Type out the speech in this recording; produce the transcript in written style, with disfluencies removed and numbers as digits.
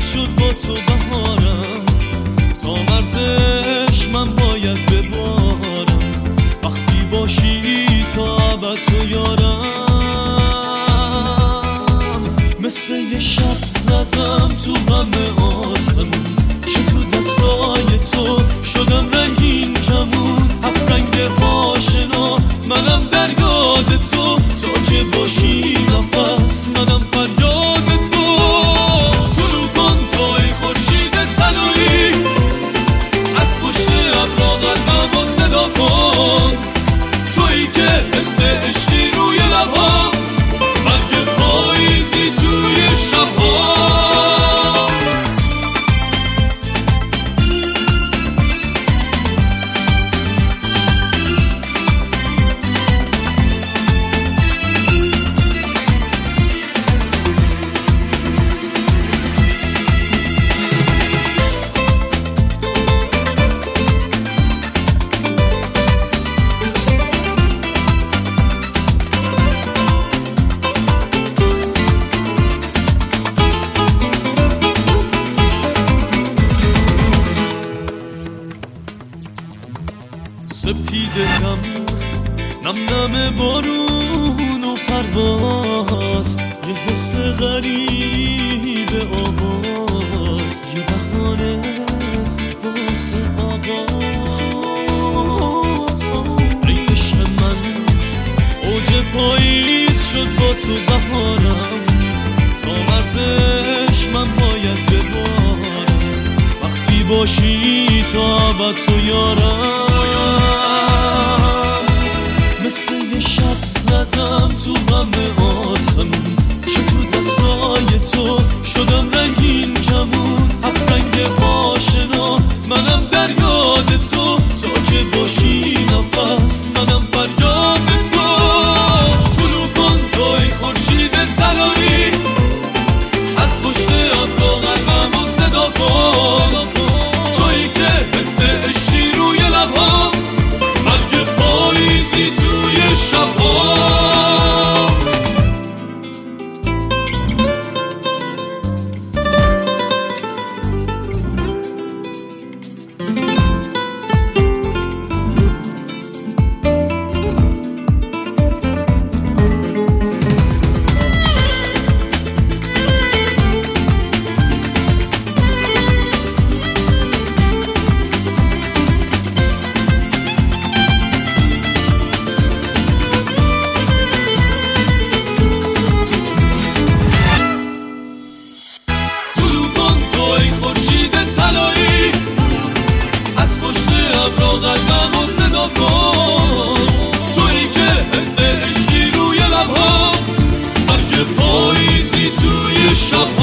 شد با تو بهارم، تا مرزش من باید ببارم. وقتی باشی تا ابد تو یارم، مثل یه شب زدم تو غم آسمون، چه تو دستای تو شدم رنگین کمون. هفت رنگ آشنا منم در یاد تو، تو که باشی نفس منم فریاد تو. طلوع کن توی خورشید طلایی، از پشت ابرا قلبمو صدا کن. تویی که حس عشقی روی لبام، برگ پاییزی توی شبها. سپیده نم نم بارون و پرواز، یه حس غریب آواز، یه بهانه واسه آغاز. ای عشق من اوج پاییز شد با تو بهارم، تا مرزش من باید ببارم. وقتی باشی تا ابد تو یارم، مثل یه شب زدم تو غم آسمون، چه تو دستای تو شدم رنگین کمون. هفت رنگ آشنا منم در یاد تو، تو که باشی نفس منم فریاد تو. طلوع کن توی خورشید طلایی، از پشت ابرا قلبمو صدا کن. تویی که حس عشقی روی لبام، برگ پاییزی توی شبها. خورشید طلایی، از پشت ابرا قلبمو صدا کن. تویی که حس عشقی روی لبها، برگ پاییزی توی شب.